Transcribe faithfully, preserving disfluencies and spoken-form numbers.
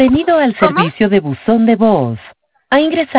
Bienvenido al ¿Cómo? servicio de buzón de voz. Ha ingresado